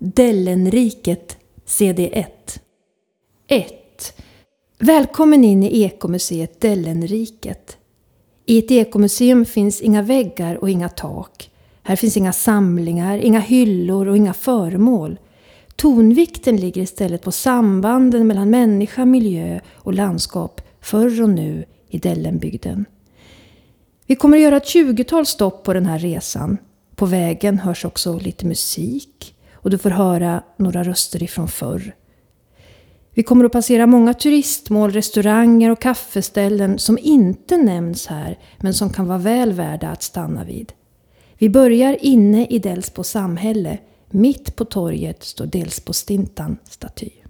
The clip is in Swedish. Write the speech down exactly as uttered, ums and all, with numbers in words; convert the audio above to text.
Dellenriket C D ett. ett. Välkommen in i ekomuseet Dellenriket. I ett ekomuseum finns inga väggar och inga tak. Här finns inga samlingar, inga hyllor och inga föremål. Tonvikten ligger istället på sambanden mellan människa, miljö och landskap förr och nu i Dellenbygden. Vi kommer att göra ett tjugotal stopp på den här resan. På vägen hörs också lite musik och du får höra några röster ifrån förr. Vi kommer att passera många turistmål, restauranger och kaffeställen som inte nämns här men som kan vara väl värda att stanna vid. Vi börjar inne i Delsbo samhälle. Mitt på torget står Delsbo Stintan staty.